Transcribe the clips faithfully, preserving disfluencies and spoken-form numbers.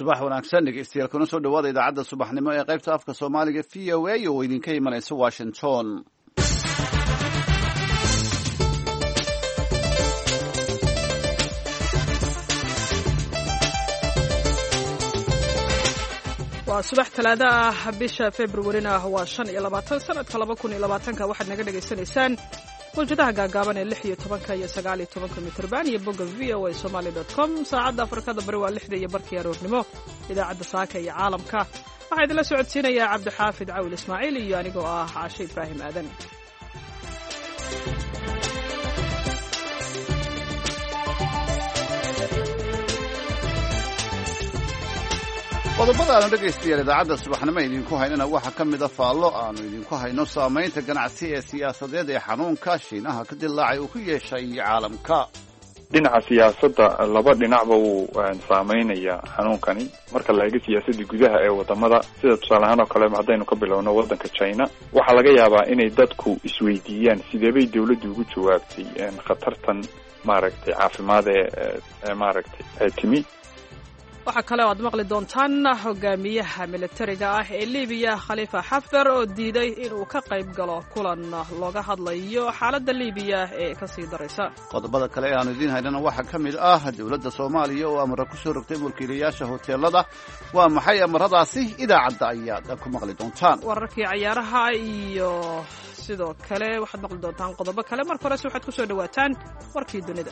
subax wanaagsan dhegeystayaal kuna soo dhawaada idaacadda subaxnimo ee qaybta afka soomaaliga v o a oo idinka imanaysa washington. waa subax talaado ah bisha februarina waa shan iyo labaatan sanadka laba kun iyo labaatanka waxaad naga dhagaysanaysaan mawjadaha gaagaaban ee lix iyo tobanka iyo sagaal iyo tobanka mitrban iyo bogga v o a somali dot com saacadda afrikada bari waa lixda iyo barkii aroornimo idaacadda saaka iyo caalamka waxaa idinla socodsiinayaa cabdixaafid cawil ismaaciil iyo anigoo ah caashe ibraahim aadan. qodobada aanu dhegaystayaal idaacadda subaxnimo idinku haynana waxaa ka mida faallo aanu idinku hayno saamaynta ganacsi ee siyaasadeed ee xanuunka shiinaha ka dilaacay uu ku yeeshay caalamka. dhinaca siyaasadda laba dhinacba wuu saamaynaya xanuunkani marka la eego siyaasadda gudaha ee wadamada sida tusaale ahaan oo kale haddaynu ka bilowno waddanka China waxaa laga yaabaa inay dadku isweydiiyaan sideebay dawladdu ugu jawaabtay khatartan maaragtay caafimaad ee maaragtay timi. waxaa kale oo aad maqli doontaan hogaamiyaha militariga ah ee libiya khalifa xaftar oo diiday inuu ka qayb galo kulan looga hadlayo xaaladda libiya ee ka sii daraysa. qodobada kale ee aanu idiin haynana waxaa ka mid ah dowladda soomaaliya oo amara ku soo rogtay mulkiilayaasha hoteelada. waa maxay amaradaasi? idaacadda ayaad ku maqli doontaan. wararkii cayaaraha iyo sidoo kale waxaad maqli doontaan qodobo kale. marka horese waxaad ku soo dhawaataan warkii dunida.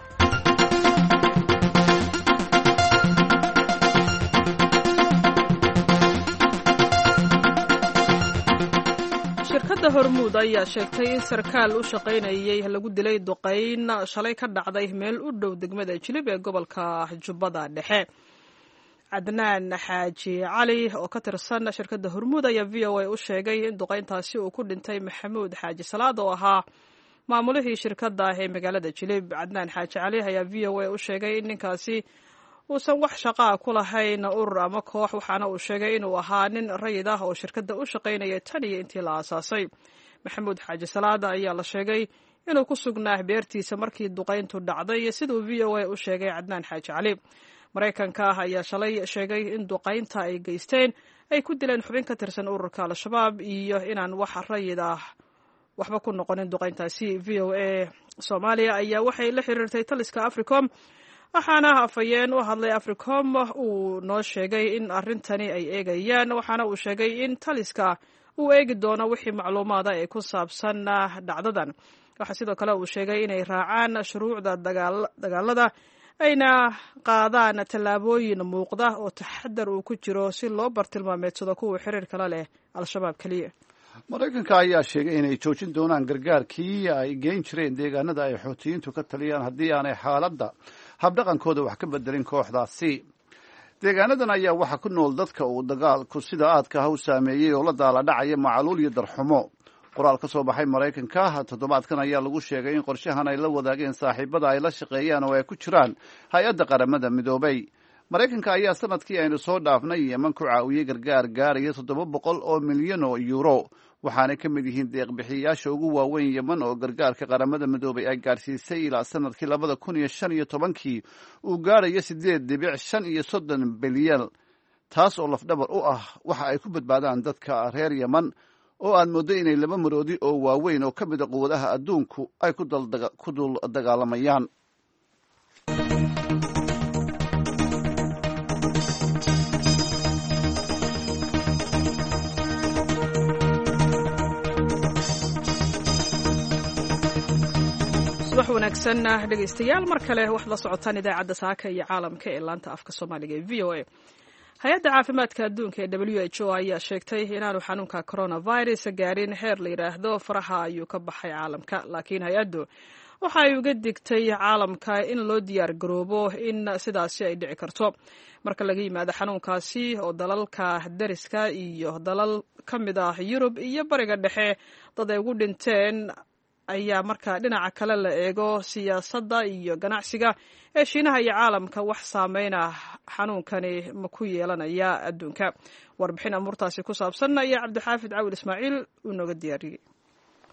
shirkadda hormuud ayaa sheegtay in sarkaal u shaqaynayay lagu dilay duqayn shalay ka dhacday meel u dhow degmada jilib ee gobolka jubbada dhexe. cadnaan xaaji cali oo ka tirsan shirkadda hormuud ayaa v o a u sheegay in duqayntaasi uu ku dhintay maxamuud xaaji salaad oo ahaa maamulihii shirkadda ee magaalada jilib. cadnaan xaaji cali ayaa v o a u sheegay in ninkaasi uusan wax shaqaa ku lahayn urur ama koox, waxaana uu sheegay inuu ahaa nin rayid ah oo shirkadda u shaqaynayay tan iyo intii la aasaasay. maxamuud xaaji salaada ayaa la sheegay inuu ku sugnaa beertiisa markii duqayntu dhacday, siduu v o a u sheegay cadnaan xaaji cali. maraykanka ah ayaa shalay sheegay in duqaynta ay geysteen ay ku dileen xubin ka tirsan ururka al-shabaab iyo inaan wax rayid ah waxba ku noqonin duqayntaasi. v o a soomaaliya ayaa waxay la xiriirtay taliska africom, waxaana afhayeen u hadlay africom uu noo sheegay in arrintani ay eegayaan, waxaana uu sheegay in taliska uu eegi doono wixii macluumaada ee ku saabsan dhacdadan. waxaa sidoo kale uu sheegay inay raacaan shuruucda dagaalada ayna qaadaan tallaabooyin muuqda oo taxadar uu ku jiro si loo bartilmaameedsado kuwa xiriir kala leh al-shabaab keliya. maraykanka ayaa sheegay inay joojin doonaan gargaarkii ay geyn jireen deegaanada ay xoutiyiintu ka taliyaan haddii aanay xaaladda habdhaqankooda wax ka bedelin kooxdaasi. deegaanadan ayaa waxaa ku nool dadka uu dagaalku sida aadka ah u saameeyey oo la daala dhacaya macaluul iyo darxumo. qoraal ka soo baxay maraykanka toddobaadkan ayaa lagu sheegay in qorshahan ay la wadaageen saaxiibada ay la shaqeeyaan oo ay ku jiraan hay-adda qaramada midoobay. maraykanka ayaa sanadkii aynu soo dhaafnay yeman ku caawiyey gargaar gaaraya toddoba boqol oo milyan oo yuuro, waxaanay ka mid yihiin deeqbixiyayaasha ugu waaweyn yeman oo gargaarka qaramada midoobay ay gaadhsiisay ilaa sanadkii labada kun iyo shan iyo tobankii uu gaarayo siddeed dhibic shan iyo soddon bilyan, taas oo lafdhabar u ah waxa ay ku badbaadaan dadka reer yeman oo aad mooddo inay laba maroodi oo waaweyn oo ka mida quwadaha adduunku ay ku dul dagaalamayaan. subax wanaagsan dhegaystayaal, mar kale waxaad la socotaan idaacadda saaka iyo caalamka ee laanta afka soomaaliga ee v o a. hay-adda caafimaadka adduunka ee w h o ayaa sheegtay inaanu xanuunka coronavirus gaarin heer la yidhaahdo faraha ayuu ka baxay caalamka, laakiin hay-addu waxa ay uga digtay caalamka in loo diyaar garoobo in sidaasi ay dhici karto. marka laga yimaado xanuunkaasi oo dalalka dariska iyo dalal ka mid ah yurub iyo bariga dhexe dad ay ugu dhinteen, ayaa marka dhinaca kale la eego siyaasadda iyo ganacsiga ee shiinaha iyo caalamka wax saameyna xanuunkani ma ku yeelanaya adduunka. warbixin amuurtaasi ku saabsan ayaa cabdixaafid cawil ismaaciil uu nooga diyaariyey.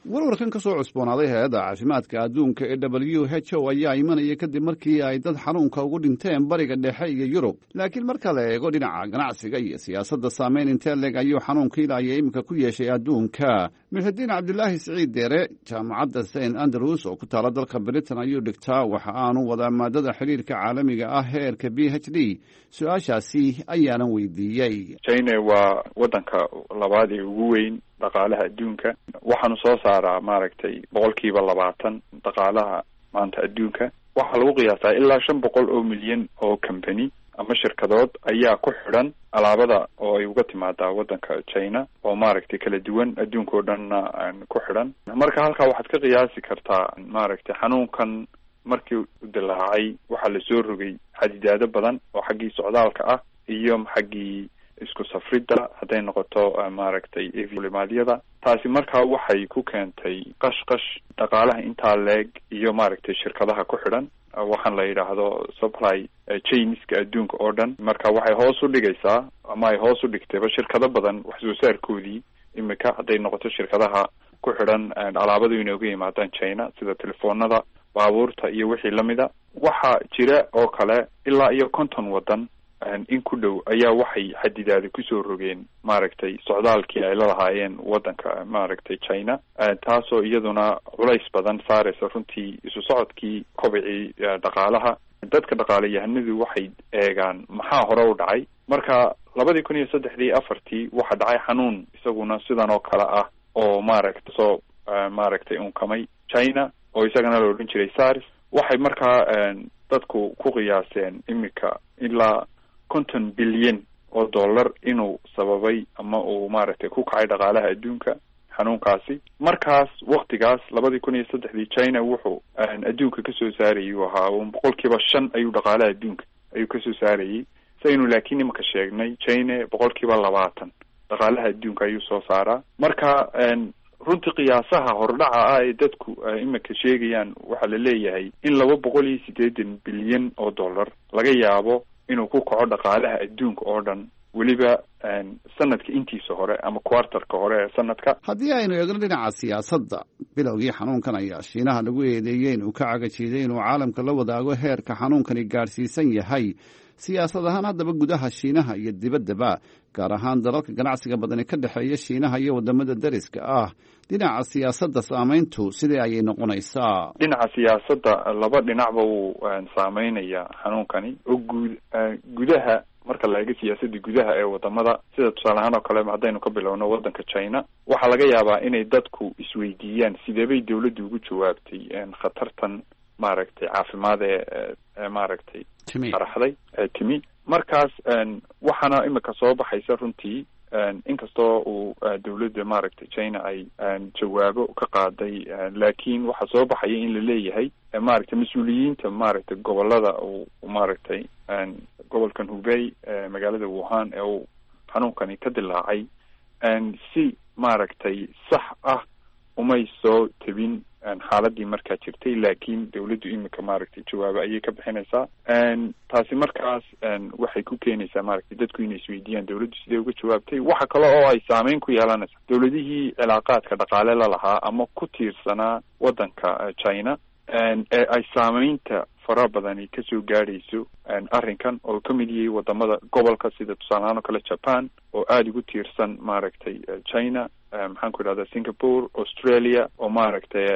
warwarkan ka soo cusboonaaday hay-adda caafimaadka adduunka ee w h o ayaa imanaya kadib markii ay dad xanuunka ugu dhinteen bariga dhexe iyo yurub laakiin marka la eego dhinaca ganacsiga iyo siyaasadda saameyn intee leeg ayuu xanuunka ilaya iminka ku yeeshay adduunka muxudiin cabdilaahi siciid deere jaamacadda saint andrews oo ku taala dalka britain ayuu dhigtaa waxa aanu wadaa maadada xiriirka caalamiga ah heerka b h d su-aashaasi ayaanan weydiiyey. china waa wadanka labaad ee ugu weyn dhaqaalaha adduunka, waxaanu soo saaraa maaragtay boqolkiiba labaatan dhaqaalaha maanta adduunka. waxaa lagu qiyaasaa ilaa shan boqol oo milyan oo company ama shirkadood ayaa ku xidhan alaabada oo ay uga timaadaa wadanka China oo maaragtay kala duwan adduunka oo dhanna ku xidhan. marka halkaa waxaad ka qiyaasi kartaa maaragtay xanuunkan markii uu dilaacay waxaa lasoo rogay xadidaado badan oo xaggii socdaalka ah iyo xaggii isku safridda hadday noqoto maaragtay evilimaadyada. taasi markaa waxay ku keentay qashqash dhaqaalaha intaa leeg iyo maaragtay shirkadaha ku xidhan waxaan la yidhaahdo supply chainska adduunka oo dhan. marka waxay hoos u dhigaysaa ama ay hoos u dhigtayba shirkado badan wax soo saarkoodii imika hadday noqoto shirkadaha ku xidhan alaabadu inay uga yimaadaan China sida telefoonada, baabuurta iyo wixii lamida. waxaa jira oo kale ilaa iyo konton wadan in ku dhow ayaa waxay xadidaada kusoo rogeen maaragtay socdaalkii ay la lahaayeen wadanka maaragtay China, taasoo iyaduna culays badan saaraysa runtii isu socodkii kobicii dhaqaalaha. dadka dhaqaalayahanadu waxay eegaan maxaa hore u dhacay. marka labadii kun iyo saddexdii afartii waxaa dhacay xanuun isaguna sidan oo kale ah oo maaragta soo maaragtay unkamay China oo isagana la odhan jiray SARS. waxay markaa dadku ku qiyaaseen imika ilaa konton bilyan oo dollar inuu sababay ama uu maaragtay ku kacay dhaqaalaha adduunka xanuunkaasi. markaas waktigaas labadii kun iyo saddexdii China wuxuu adduunka kasoo saarayay uu ahaa boqolkiiba shan ayuu dhaqaalaha adduunka ayuu kasoo saarayay. saynu laakiin imaka sheegnay China boqolkiiba labaatan dhaqaalaha adduunka ayuu soo saaraa. marka runtii qiyaasaha hordhaca ah ee dadku imika sheegayaan waxaa la leeyahay in laba boqol iyo siddeetan bilyan oo dollar laga yaabo inuu ku kaco dhaqaalaha adduunka oo dhan weliba sanadka intiisa hore ama quartarka hore ee sanadka. haddii aynu eegno dhinaca siyaasadda, bilowgii xanuunkan ayaa shiinaha lagu eedeeyey inuu ka cagajiiday inuu caalamka la wadaago heerka xanuunkani gaadhsiisan yahay. siyaasad ahaan haddaba gudaha shiinaha iyo dibaddaba, gaar ahaan dalalka ganacsiga badani ka dhexeeya shiinaha iyo wadamada dariska ah, dhinaca siyaasadda saamayntu sidee ayay noqonaysaa? dhinaca siyaasadda laba dhinacba wuu saameynaya xanuunkani oo guud gudaha marka la eego siyaasadda gudaha ee wadamada sida tusaale ahaan oo kale haddaynu ka bilowno wadanka China, waxaa laga yaabaa inay dadku isweydiiyaan sideebay dawladdu ugu jawaabtay khatartan maaragtay caafimaad ee maaragtay qaraxday timi. markaas waxaana imika soo baxaysa runtii inkastoo uu dawladda maaragtay China ay jawaabo ka qaaday, laakiin waxaa soo baxaya in la leeyahay maaragtay mas-uuliyiinta maaragtay gobolada uu maaragtay gobolkan Hubei magaalada Wuhan ee uu xanuunkani ka dilaacay si maaragtay sax ah umay soo tabin xaaladii markaa jirtay, laakiin dawladdu imika maaragtay jawaabo ayay ka bixinaysaa. taasi markaas waxay ku keenaysaa maaragtay dadku inay isweydiiyaan dawladdu sidee uga jawaabtay. waxa kale oo ay saameyn ku yeelanaysaa dawladihii cilaaqaadka dhaqaale la lahaa ama ku tiirsanaa wadanka China ee ay saameynta fara badani kasoo gaadhayso arrinkan oo ka mid yahay wadamada gobolka sida tusaale ahaan oo kale Japan oo aada ugu tiirsan maaragtay China, maxaan ku idhahdaa Singapore, Australia oo maaragtay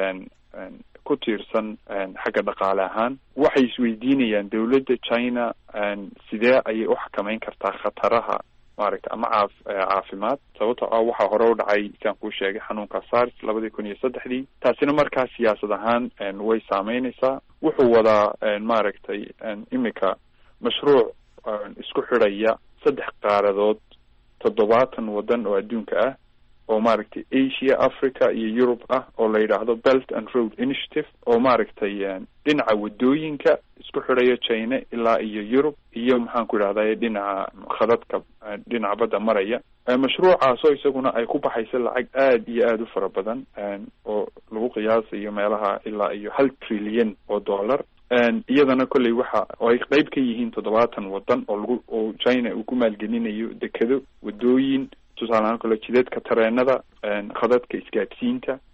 ku tiirsan xagga dhaqaale ahaan. waxay isweydiinayaan dawladda China sidee ayay u xakameyn kartaa khataraha maaragtay ama caaf caafimaad sababtoo ah waxaa hore u dhacay saan kuu sheegay xanuunka SARS labadii kun iyo saddexdii. taasina markaa siyaasad ahaan way saameynaysaa. wuxuu wadaa maaragtay imika mashruuc isku xidhaya saddex qaaradood toddobaatan wadan oo adduunka ah oo maaragtay Asia, Africa iyo Europe ah oo la yidhaahdo Belt and Road Initiative oo maaragtay dhinaca wadooyinka isku xidhaya China ilaa iyo Europe iyo maxaan ku idhahdaa dhinaca khadadka dhinaca badda maraya. mashruucaasoo isaguna ay ku baxaysa lacag aad iyo aada u fara badan oo lagu qiyaasayo meelaha ilaa iyo hal trilyan oo dollar. iyadana kolley waxa oo ay qayb ka yihiin toddobaatan wadan oo lagu oo China uu ku maalgelinayo dekedo, wadooyin, tusaale ahaan kale jidadka tareenada, khadadka isgaadhsiinta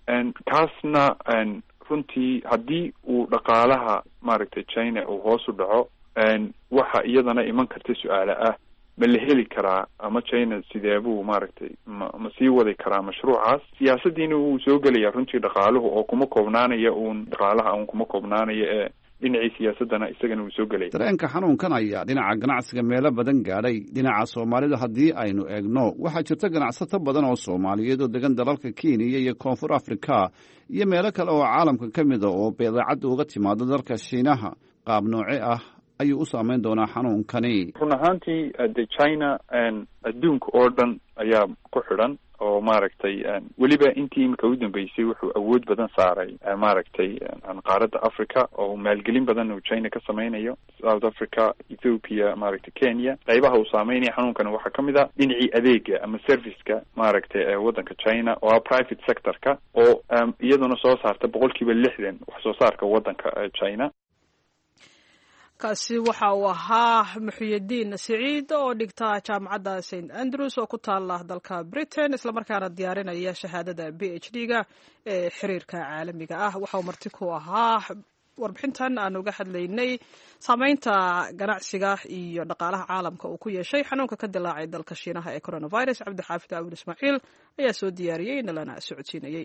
kaasna runtii haddii uu dhaqaalaha maaragtay China uu hoos u dhaco waxa iyadana iman karta su-aale ah ma la heli karaa ama China sideebuu maaragtay ma ma sii wadi karaa mashruucaas siyaasadiina uu soo gelaya runtii dhaqaaluhu oo kuma koobnaanaya uun dhaqaalaha uun kuma koobnaanaya ee dhinacii siyaasadana isagana uu soo gelay. dareenka xanuunkan ayaa dhinaca ganacsiga meelo badan gaadhay. dhinaca Soomaalida haddii aynu eegno waxaa jirta ganacsato badan oo Soomaaliyeed oo degan dalalka Kenya iyo Koonfur Afrika iyo meelo kale oo caalamka ka mid ah oo badeecad uga timaado dalka Shiinaha. qaab nooce ah ayuu u saameyn doonaa xanuunkani? run ahaantii de China adduunka oo dhan ayaa ku xidhan oo maaragtay weliba intii imika u dambeysay wuxuu awood badan saaray maaragtay qaaradda Africa oo maalgelin badan uu China ka sameynayo. South Africa, Ethiopia, maaragtay Kenya qaybaha uu saameynaya xanuunkani waxaa ka mid ah dhinacii adeega ama serviceka maaragtay ee waddanka China oo private sector-ka oo iyaduna soo saarta boqolkiiba lixdan wax soo saarka waddanka China. kaasi waxa uu ahaa Muxyidiin Saciid oo dhigta jaamacadda Saint Andrews oo ku taala dalka Britain isla markaana diyaarinaya shahaadada PhD-ga ee xiriirka caalamiga ah. waxa uu marti ku ahaa warbixintan aan uga hadlaynay saameynta ganacsiga iyo dhaqaalaha caalamka uu ku yeeshay xanuunka ka dilaacay dalka Shiinaha ee coronavirus. Cabdixaafid Abuul Ismaaciil ayaa soo diyaariyay nalana socodsiinayay.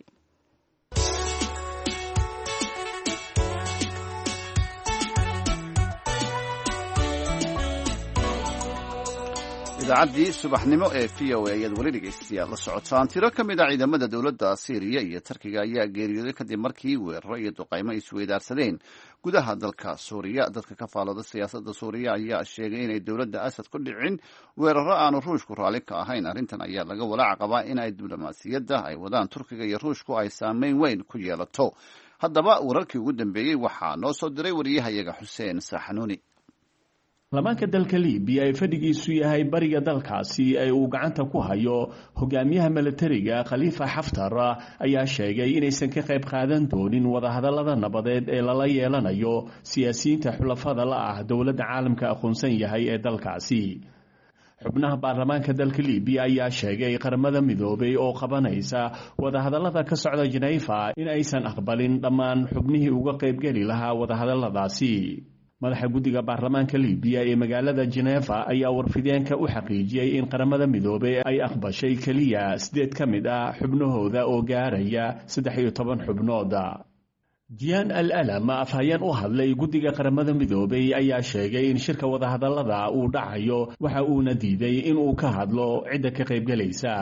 idaacadii subaxnimo ee V O A ayaad weli dhegeystayaal la socotaan. tiro ka mid a ciidamada dowladda Syria iyo Turkiga ayaa geeriyooday kadib markii weeraro iyo duqaymo isweydaarsadeen gudaha dalka Suuriya. dadka ka faalooda siyaasadda Suuriya ayaa sheegay inay dowladda Asad ku dhicin weeraro aanu Ruushku raalli ka ahayn. arrintan ayaa laga walaac qabaa in ay diblomaasiyadda ay wadaan Turkiga iyo Ruushku ay saameyn weyn ku yeelato. haddaba wararkii ugu dambeeyey waxaa noo soo diray wariyahayaga Xuseen Saxanuuni. lamaanka dalka Liibiya ee fadhigiisu yahay bariga dalkaasi ay uu gacanta ku hayo hogaamiyaha militariga Khalifa Haftar ayaa sheegay inaysan ka qayb qaadan doonin wadahadallada nabadeed ee lala yeelanayo siyaasiyiinta xulafada la ah dowladda caalamka aqoonsan yahay ee dalkaasi. xubnaha baarlamaanka dalka Liibiya ayaa sheegay qaramada midoobay oo qabanaysa wadahadallada ka socda Geneva in aysan aqbalin dhammaan xubnihii uga qaybgeli lahaa wadahadalladaasi. madaxa guddiga baarlamaanka Liibiya ee magaalada Geneva ayaa warfideenka u xaqiijiyay in qaramada midoobay ay aqbashay kaliya sideed ka mid ah xubnahooda oo gaaraya saddex iyo toban xubnood. Jian al-Alam afhayeen u hadlay guddiga qaramada midoobay ayaa sheegay in shirka wadahadallada uu dhacayo waxa uuna diiday in uu ka hadlo cidda ka qaybgalaysa.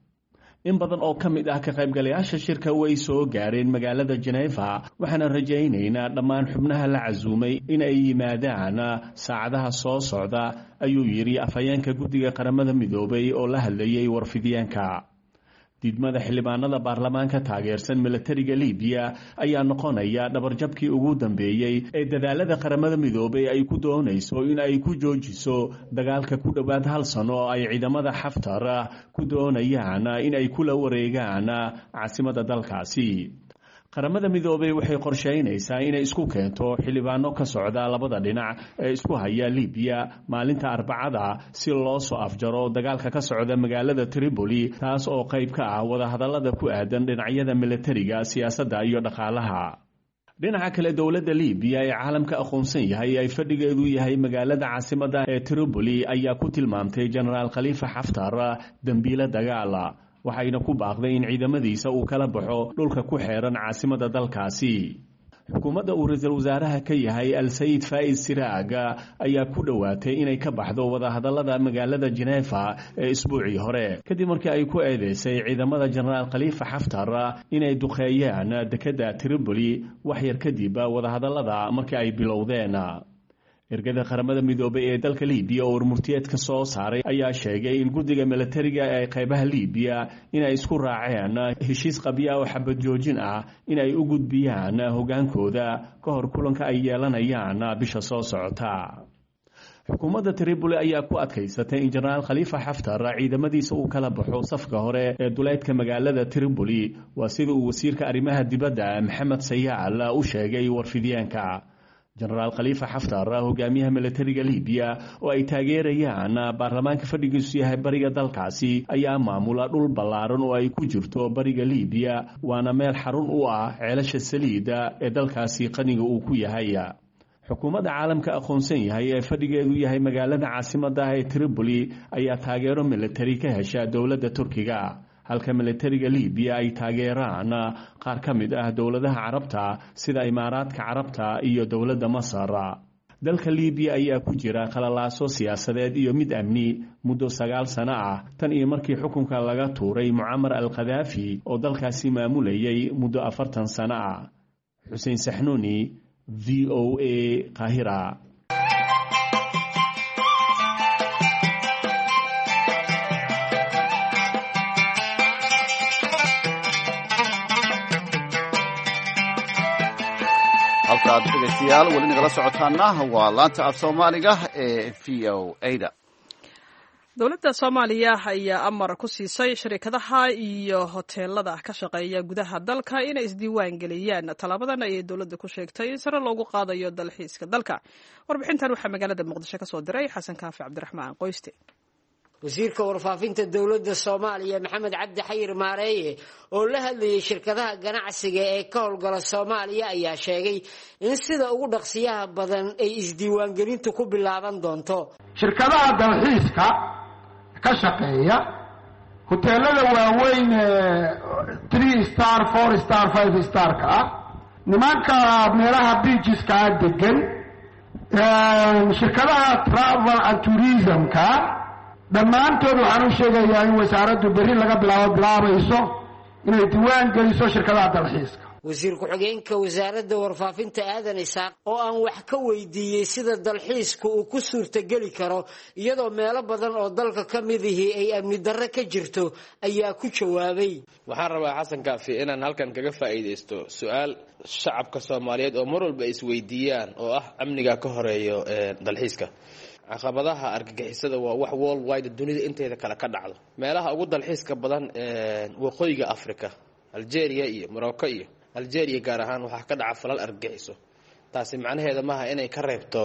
in badan oo ka mid ah ka qaybgalayaasha shirka way soo gaareen magaalada Geneva waxaana rajaynaynaa dhammaan xubnaha la casuumay in ay yimaadaan saacadaha soo socda ayuu yiri afhayeenka guddiga qaramada midoobay oo la hadlayay warfideenka. diidmada xildhibaanada baarlamaanka taageersan militariga Liibiya ayaa noqonaya dhabarjabkii ugu dambeeyay ee dadaalada qaramada midoobay ay ku doonayso in ay ku joojiso dagaalka ku dhawaad hal sano oo ay ciidamada Haftar ku doonayaan in ay kula wareegaan caasimadda dalkaasi. qaramada midoobay waxay qorsheynaysaa inay isku keento xildhibaano ka socda labada dhinac ee isku haya Liibiya maalinta Arbacada si loo soo afjaro dagaalka ka socda magaalada Tripoli, taas oo qayb ka ah wadahadallada ku aadan dhinacyada militariga, siyaasadda iyo dhaqaalaha. dhinaca kale dowladda Liibiya ee caalamka aqoonsan yahay ay fadhigeedu yahay magaalada caasimadda ee Tripoli ayaa ku tilmaamtay Generaal Khalifa Haftar dambiile dagaal, waxayna ku baaqday in ciidamadiisa uu kala baxo dhulka ku xeeran caasimadda dalkaasi. xukuumadda uu ra'iisul wasaaraha ka yahay Al-Sayid Faiz Siraag ayaa ku dhawaatay inay ka baxdo wadahadallada magaalada Geneva ee isbuucii hore kadib markii ay ku eedeysay ciidamada Generaal Khalifa Haftar inay duqeeyaan dekedda Tripoli wax yar kadib wadahadallada markii ay bilowdeen. ergada qaramada midoobay ee dalka Liibiya oo warmurtiyeedka soo saaray ayaa sheegay in guddiga militariga ee qaybaha Liibiya inay isku raaceen heshiis qabya oo xabad joojin ah in ay u gudbiyaan hogaankooda ka hor kulanka ay yeelanayaan bisha soo socota. xukuumadda Tripoli ayaa ku adkaysatay in Generaal Khalifa Haftar ciidamadiisa uu kala baxo safka hore ee duleedka magaalada Tripoli, waa sida uu wasiirka arrimaha dibadda Maxamed Sayaal u sheegay warfideenka. jenaraal khaliifa xaftar hogaamiyaha militariga libiya oo ay taageerayaan baarlamaanka fadhigiisu yahay bariga dalkaasi ayaa maamula dhul ballaaran oo ay ku jirto bariga libiya waana meel xarun u ah ceelasha saliida ee dalkaasi qaniga uu ku yahay xukuumadda caalamka aqoonsan yahay ee fadhigeedu yahay magaalada caasimadda ah ee Tripoli ayaa taageero militari ka hesha dowladda Turkiga halka militariga Libiya ay taageeraan qaar ka mid ah dowladaha Carabta sida Imaaraadka Carabta iyo dowladda Masar. dalka Libiya ayaa ku jira qalalaaso siyaasadeed iyo mid amni muddo sagaal sano ah tan iyo markii xukunka laga tuuray Muammar al-Qaddafi oo dalkaasi maamulayay muddo afartan sano ah. Hussein Sahnuni V O A Qahira. halkaad dhegeystayaal weli nagala socotaana waa laanta af Soomaaliga ee V O A da. dowladda Soomaaliya ayaa amar ku siisay shirkadaha iyo hoteelada ka shaqeeya gudaha dalka inay isdiiwaan geliyaan talaabadan ay dowladda ku sheegtay in sare loogu qaadayo dalxiiska dalka. warbixintan waxaa magaalada Muqdisho ka soo diray Xasan Kaafi Cabdiraxmaan Qoyste. wasiirka warfaafinta dowladda Soomaaliya Maxamed Cabdi Xayir Maareeye oo la hadlayay shirkadaha ganacsiga ee ka howlgala Soomaaliya ayaa sheegay in sida ugu dhaqsiyaha badan ay isdiiwaan gelintu ku bilaaban doonto. shirkadaha dalxiiska ka shaqeeya hoteelada waaweyn three star four star five star ka ah nimanka meelaha beacheska degan shirkadaha travel and tourism ka dhammaantood waxaan u sheegayaa in wasaaraddu berri laga bilaabo bilaabayso inay diiwaan geliso shirkadaha dalxiiska. wasiir ku-xigeenka wasaaradda warfaafinta Aadan Isaaq oo aan wax ka weydiiyey sida dalxiisku uu ku suurtageli karo iyadoo meelo badan oo dalka ka mid ihi ay amni darro ka jirto ayaa ku jawaabay. waxaan rabaa Xasan Kaafi inaan halkan kaga faa'iideysto su'aal shacabka Soomaaliyeed oo mar walba isweydiiyaan oo ah amniga ka horeeyo ee dalxiiska. caqabadaha argagixisada waa wax worldwide dunida inteeda kala ka dhacdo. meelaha ugu dalxiiska badan ee waqooyiga Afrika, Algeria iyo Morocco iyo Algeria gaar ahaan waxa ka dhaca falal argagixiso. taasi macnaheedu maaha inay ka reebto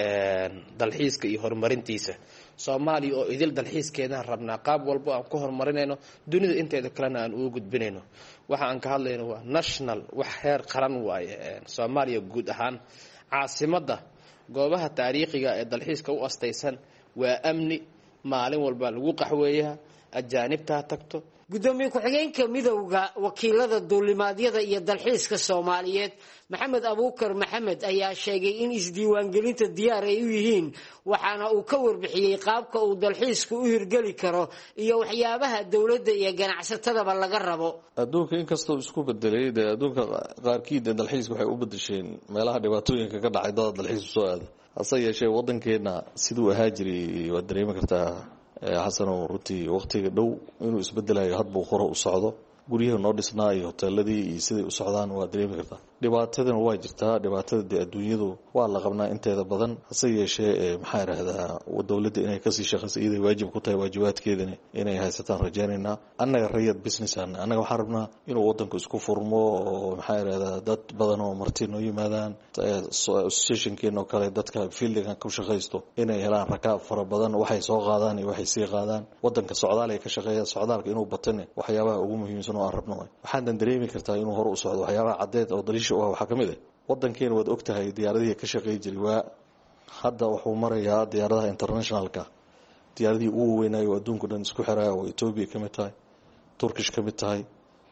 dalxiiska iyo horumarintiisa. Soomaaliya oo idil dalxiiskeeda rabnaa qaab walba aan ku horumarinayno dunida inteeda kalena aan ugu gudbinayno. waxa aan ka hadlayno waa national wax heer qaran waaye. Soomaaliya guud ahaan caasimadda goobaha taariikhiga ee dalxiiska u astaysan waa amni maalin walba lagu qaxweeyaa ajaanibta tagto. gudoomiye ku-xigeenka midowga wakiilada duulimaadyada iyo dalxiiska Soomaaliyeed Maxamed Abuukar Maxamed ayaa sheegay in isdiiwaangelinta diyaar ay u yihiin waxaana uu ka warbixiyay qaabka uu dalxiisku u hirgeli karo iyo waxyaabaha dawladda iyo ganacsatadaba laga rabo. adduunka inkastoo isku bedelay adduunka qaarkiid dalxiiska waxay u bedesheen meelaha dhibaatooyinka ka dhacay dad dalxiis soo aada hase yeeshee wadankeena siduu ahaa jiray waad dareemi kartaa xasan oo runtii waqtiga dhow inuu isbedelayo hadba uu hore u socdo guryaha noo dhisnaa iyo hoteeladii iyo siday u socdaan waa dareemi kartaa. dhibaatadana waa jirtaa dhibaatada dee adduunyadu waa la qabnaa inteeda badan hase yeeshee maxaa yidhaahdaa dowladda inay kasii shaqayso iyaday waajib ku tahay waajibaadkeedana inay haysataan rajaynaynaa. annaga rayad business an annaga waxaan rabnaa inuu wadanku isku furmo oo maxaa yidhahdaa dad badan oo marti noo yimaadaan associationkeena oo kale dadka fieldigan ku shaqaysto inay helaan rakaab fara badan waxay soo qaadaan iyo waxay sii qaadaan wadanka socdaal ay ka shaqeeyaan socdaalka inuu batane waxyaabaha ugu muhiimsan oo aan rabno waxaan dareemi kartaa inuu hore u socdo waxyaabaha cadeed oo daliisha waxaa ka mid ah wadankeena waad ogtahay diyaaradihii ka shaqeey jiray waa hadda wuxuu marayaa diyaaradaha internationalka diyaaradihii ugu weynaayo oo adduunku dhan isku xiraya oo Ethiopia ka mid tahay Turkish ka mid tahay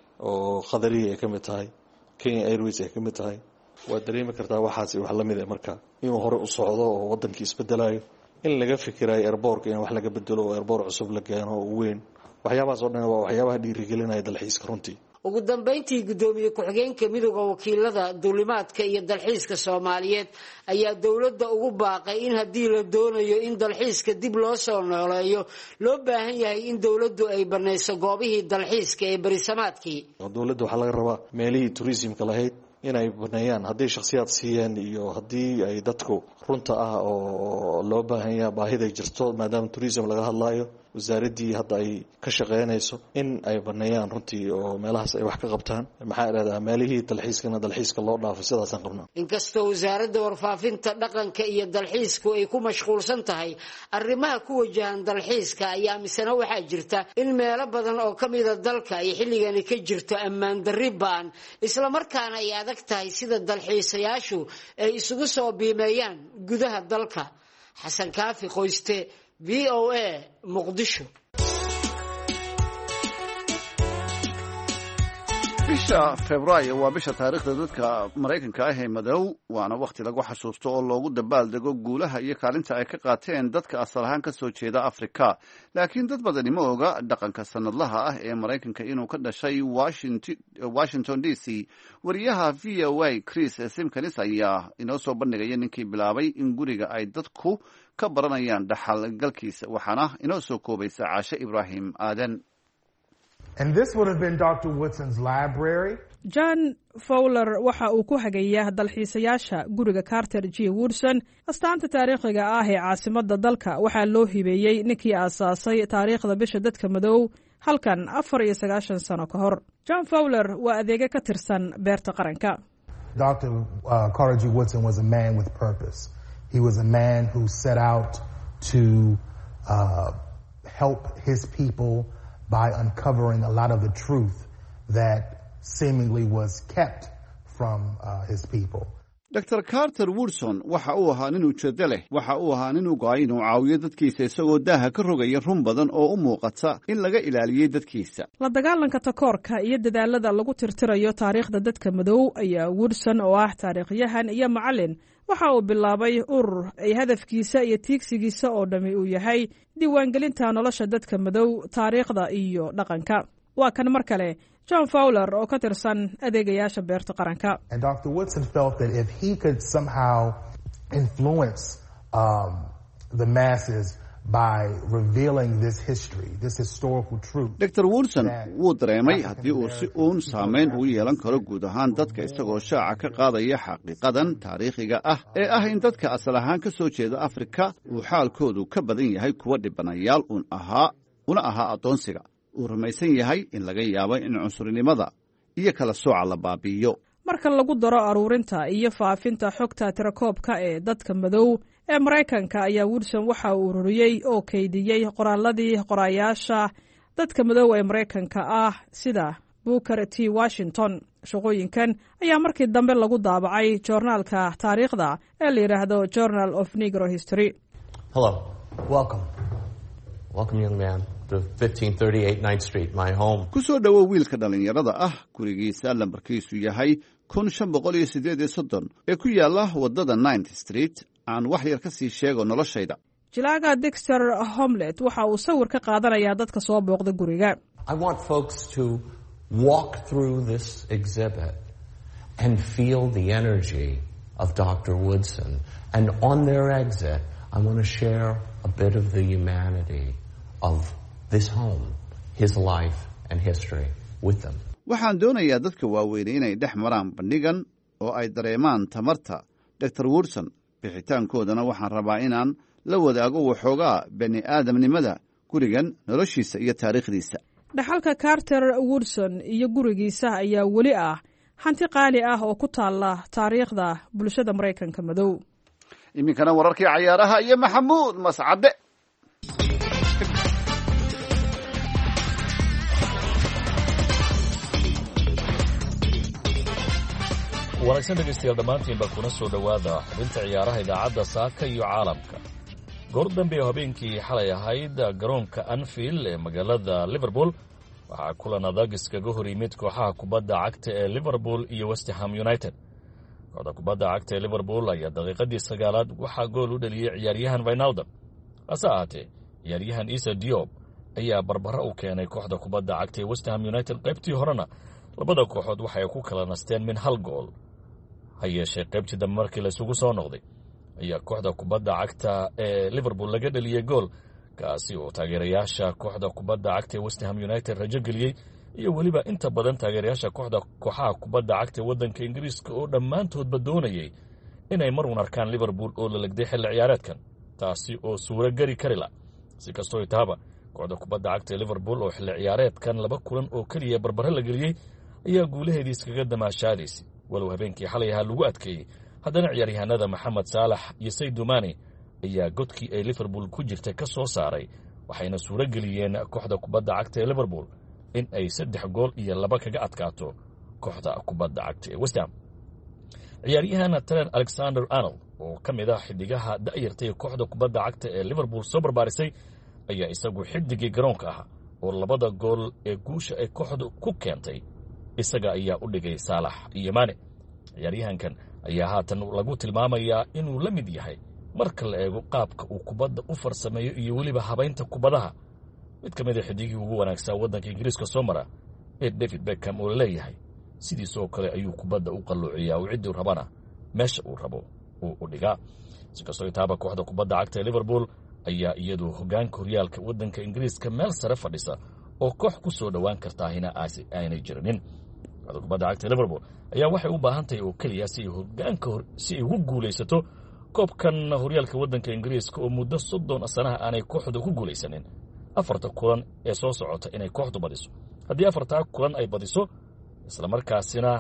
oo Qadari ay ka mid tahay Kenya Airways ay ka mid tahay waad dareemi kartaa waxaasi wax la mid ah marka inuu hore u socdo oo wadankii isbedelayo in laga fikirayo airport in wax laga bedelo oo airport cusub la keeno oo weyn waxyaabahaas oo dhan waa waxyaabaha dhiirigelinaya dalxiiska runtii. ugu dambeyntii gudoomiye ku-xigeenka midowga wakiilada duulimaadka iyo dalxiiska Soomaaliyeed ayaa dawladda ugu baaqay in haddii la doonayo in dalxiiska dib loo soo nooleeyo loo baahan yahay in dawladdu ay banayso goobihii dalxiiska ee barisamaadkii. dawladda waxaa laga rabaa meelihii tourismka lahayd inay baneeyaan haddii shakhsiyaad siiyeen iyo haddii ay dadku runta ah oo loo baahan yahay baahida jirto maadaama tourism laga hadlaayo wasaaraddii hadda ay ka shaqeynayso in ay baneeyaan runtii oo meelahaas ay wax ka qabtaan maxaa idhahdaa meelihii dalxiiskana dalxiiska loo dhaafo sidaasaan qabnaa. inkastoo wasaaradda warfaafinta dhaqanka iyo dalxiisku ay ku mashquulsan tahay arrimaha ku wajahan dalxiiska ayaa misena waxaa jirta in meelo badan oo ka mida dalka ay xilligani ka jirto ammaan darri ba'an islamarkaana ay adag tahay sida dalxiisayaashu ay isugu soo biimeeyaan gudaha dalka. xasan kaafi qoyste, v o a, muqdisho. bisha Febraayo waa bisha taariikhda dadka Mareykanka ah ee madow, waana waqti lagu xasuusto oo loogu dabaaldego guulaha iyo kaalinta ay ka qaateen dadka asal ahaan ka soo jeeda Afrika. Laakiin dad badani ma oga dhaqanka sanadlaha ah ee Mareykanka inuu ka dhashay Washington, Washington D C. Wariyaha V O A Chris Simkins ayaa inoo soo bandhigaya ninkii bilaabay in guriga ay dadku ka baranayaan dhaxalgalkiisa, waxaana inoo soo koobaysa Caashe Ibrahim Aadan. And this would have been Doctor Woodson's library. John Fowler waxa uu ku hagayaa dalxiisayaasha guriga Carter G. Woodson. astaanta taariikhiga ah ee caasimadda dalka waxaa loo hibeeyey ninkii aasaasay taariikhda bisha dadka madow halkan afar iyo sagaashan sano ka hor. John Fowler waa adeega ka tirsan beerta qaranka. Doctor Uh, Carter G. Woodson was a man with purpose. He was a man who set out to uh, help his people by uncovering a lot of the truth that seemingly was kept from uh, his people. Doctor Carter Woodson waxa uu ahaa nin ujeedo leh, waxa uu ahaa nin u go'ay inuu caawiyo dadkiisa isagoo daaha ka rogaya run badan oo u muuqata in laga ilaaliyey dadkiisa. La dagaalanka takoorka iyo dadaalada lagu tirtirayo taariikhda dadka madow ayaa Woodson oo ah taariikhyahan iyo macallin waxa uu bilaabay urur ay hadafkiisa iyo tiigsigiisa oo dhami uu yahay diiwaangelinta nolosha dadka madow, taariikhda iyo dhaqanka. Waa kan mar kale John Fowler oo ka tirsan adeegayaasha beerta qaranka. And Doctor Woodson felt that if he could somehow influence um, the masses by revealing this history, this historical truth. Doctor Woodson wuu dareemay haddii uu si uun saameyn ugu yeelan karo guud ahaan dadka isagoo shaaca ka qaadaya xaqiiqadan taariikhiga ah ee ah in dadka asal ahaan ka soo jeeda Afrika uu xaalkoodu ka badan yahay kuwa dhibanayaal un ahaa una ahaa adoonsiga. uu rumaysan yahay in laga yaabo in cunsurinimada iyo kala sooca la baabi'iyo. Marka lagu daro aruurinta iyo faafinta xogta tirakoobka ee dadka madow ee Mareykanka ayaa Woodson waxa uu ururiyey oo kaydiyey qoraalladii qorayaasha dadka madow ee Mareykanka ah sida Booker T. Washington. Shaqooyinkan ayaa markii dambe lagu daabacay joornaalka taariikhda ee la yiraahdo Journal of Negro History. Hello, welcome. Welcome, young man. fifteen thirty-eight ninth Street, my home. Ku soo dhawow wiilka dhalinyarada ah, gurigiisa lambarkiisu yahay kun shan boqol iyo siddeed iyo soddon ee ku yaala wadada ninth Street. Aan wax yar ka sii sheego noloshayda. Jilaaga Dexter Homlet waxa uu sawir ka qaadanayaa dadka soo booqda guriga. I want folks to walk through this exhibit and feel the energy of Doctor Woodson, and on their exit I want to share a bit of the humanity of this home, his life and history with them. Waxaan doonayaa dadka waaweyn inay dhex maraan bandhigan oo ay dareemaan tamarta Doctor Woodson. Bixitaankoodana waxaan rabaa inaan la wadaago waxoogaa bani aadamnimada gurigan, noloshiisa iyo taariikhdiisa. Dhaxalka Carter Woodson iyo gurigiisa ayaa weli ah hanti qaali ah oo ku taala taariikhda bulshada Mareykanka madow. Iminkana wararkii ciyaaraha iyo Maxamuud Mascade. wanaagsan dhegaystayaal dhammaantiinba kuna soo dhowaada xubinta ciyaaraha idaacadda saaka iyo caalamka. goor dambe oo habeenkii xalay ahayd garoonka Anfield ee magaalada Liverpool waxaa kulan adag iskaga hor yimid kooxaha kubadda cagta ee Liverpool iyo West Ham United. kooxda kubadda cagta ee Liverpool ayaa daqiiqadii sagaalaad waxaa gool u dhaliyay ciyaaryahan Wijnaldum. hase ahaatee ciyaaryahan Issa Diop ayaa barbaro u keenay kooxda kubadda cagta ee West Ham United. qaybtii horena labada kooxood waxay ku kala nasteen min hal gool. ha yeeshee qaybtii dambe markii la isugu soo noqday ayaa kooxda kubadda cagta ee Liverpool laga dhaliyay gool kaasi oo taageerayaasha kooxda kubadda cagta ee West Ham United rajo geliyey iyo weliba inta badan taageerayaasha kooxda kooxaha kubadda cagta ee waddanka Ingiriiska oo dhammaantoodba doonayay inay mar uun arkaan Liverpool oo la legday xilli ciyaareedkan, taasi oo suuro gari kari la. si kastoo itaaba kooxda kubadda cagta ee liverpool oo xilli ciyaareedkan laba kulan oo keliya barbare la geliyey ayaa guulaheedii iskaga damaashaadaysay walow habeenkii xalay ahaa lagu adkeeyey haddana ciyaaryahanada maxamed saalax iyo saydu maane ayaa godkii ay liverpool ku jirtay ka soo saaray waxayna suuro geliyeen kooxda kubadda cagta ee liverpool in ay saddex gool iyo laba kaga adkaato kooxda kubadda cagta ee west ham ciyaaryahan Trent Alexander-Arnold oo ka mid ah xidigaha da'yarta ee kooxda kubadda cagta ee liverpool soo barbaarisay ayaa isagu xidigii garoonka ah oo labada gool ee guusha ay kooxdu ku keentay isaga ayaa u dhigay saalax iyo maane ciyaaryahankan ayaa haatan lagu tilmaamayaa inuu la mid yahay marka la eego qaabka uu kubadda u farsameeyo iyo weliba habaynta kubadaha mid ka mid a xidigii ugu wanaagsan waddanka ingiriiska soo mara ee David Beckham oo leeyahay sidiisoo kale ayuu kubadda u qalloociyaa oo ciddii rabana meesha uu rabo uu u dhigaa si kastoo taaba kooxda kubadda cagta ee liverpool ayaa iyadu hoggaanka horyaalka waddanka ingiriiska meel sare fadhisa oo koox ku soo dhowaan kartaahina aanay jirinin kooxda kubadda cagta ee liverpool ayaa waxay u baahan tahay oo keliya si hoggaanka si ay ugu guulaysato koobkan horyaalka waddanka ingiriiska oo muddo soddon sanaha aanay kooxdu ku guulaysanin afarta kulan ee soo socota inay kooxdu badiso haddii afartaa kulan ay badiso isla markaasina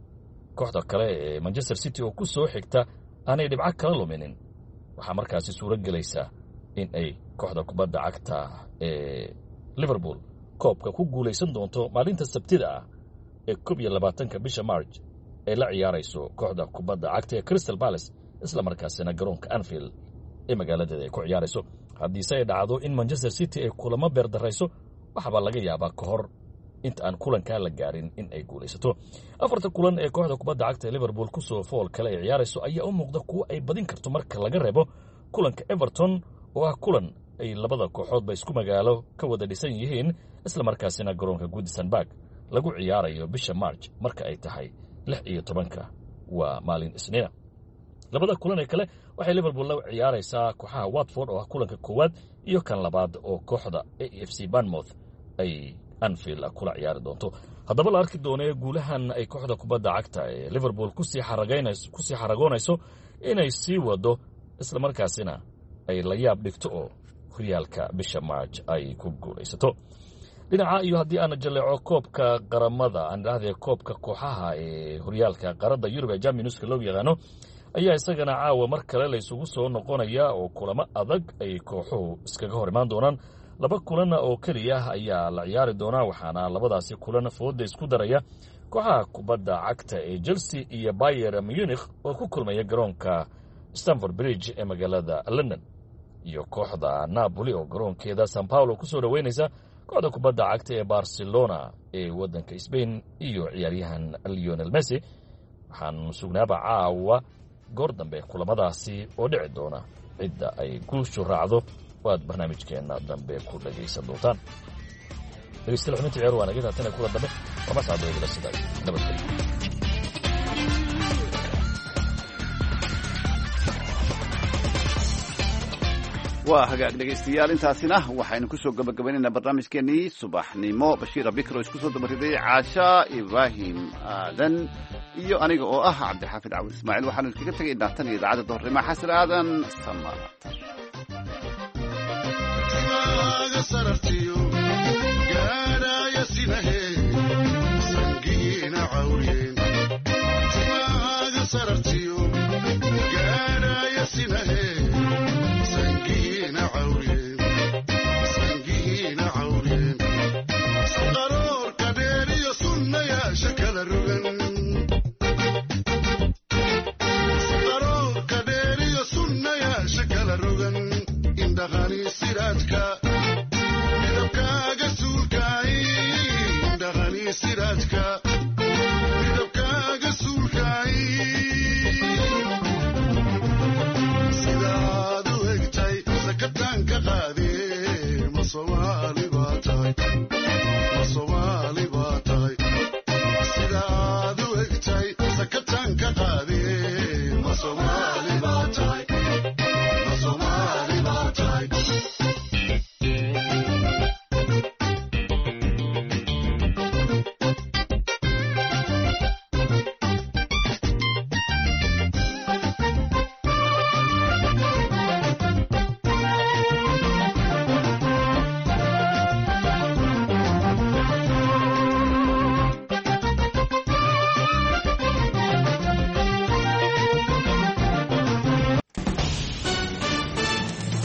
kooxda kale ee Manchester City oo ku soo xigta aanay dhibco kala luminin waxaa markaasi suuro gelaysaa in ay kooxda kubadda cagta ee Liverpool koobka ku guulaysan doonto maalinta Sabtida ah ee koob iyo labaatanka bisha March ee la ciyaarayso kooxda kubadda cagta ee Crystal Palace isla markaasina garoonka Anfield ee magaaladeeda ay ku ciyaarayso haddii ay dhacdo in Manchester City ay kulamo beerdarayso waxba laga yaabaa ka hor inta aan kulanka la gaarin in ay guulaysato afarta kulan ee kooxda kubadda cagta ee Liverpool ku soo fool kale ay ciyaarayso ayaa u muuqda kuwa ay badin karto marka laga reebo kulanka Everton oo ah kulan ay labada kooxood ba isku magaalo ka wada dhisan yihiin isla markaasina garoonka Goodison Park lagu ciyaarayo bisha March marka ay tahay lix iyo tobanka waa maalin Isniina labada kulan ee kale waxay Liverpool la ciyaaraysaa kooxaha Watford oo ah kulanka koowaad iyo kan labaad oo kooxda A F C Bournemouth ay Anfield kula ciyaari doonto haddaba la arki doonee guulahan ay kooxda kubadda cagta ee Liverpool ku sii xarageynayso ku sii xaragoonayso inay sii wado isla markaasina ay la yaab dhigto oo horyaalka bisha March ay ku guulaysato dhinaca iyo haddii aan jaleeco koobka qaramada aan dhahday koobka kooxaha ee horyaalka qaarada Yurub ee Champions League loo yaqaano ayaa isagana caawa mar kale la isugu soo noqonaya oo kulamo adag ay kooxuhu iskaga hor imaan doonaan laba kulan oo kaliya ayaa la ciyaari doona waxaana labadaasi kulan fooda isku daraya kooxaha kubadda cagta ee Chelsea iyo Bayern Munich oo ku kulmaya garoonka Stamford Bridge ee magaalada London iyo kooxda Napoli oo garoonkeeda São Paulo ku soo dhaweynaysa kooxda kubadda cagta ee Barcelona ee waddanka Spain iyo ciyaaryahan Lionel Messi waxaan sugnaaba caawa goor dambe kulamadaasi oo dhici doona cidda ay guushu raacdo waad barnaamijkeena dambe ku dhageysan doontaan dhegeystayaal xubinta ciyaar waan agada tan kula dambe waa mas'aad oo ila siday nabadgelyo waa hagaag dhegaystayaal intaasina waxaynu ku soo gabagabaynaynaa barnaamijkeenii subaxnimo bashiir abikro isku soo dabariday caasha ibraahim aadan iyo aniga oo ah cabdixaafid cawil ismaaciil waxaanu iskaga tegaynaa tan iyo idaacadda doornimo xasan aadan samaata Siraadka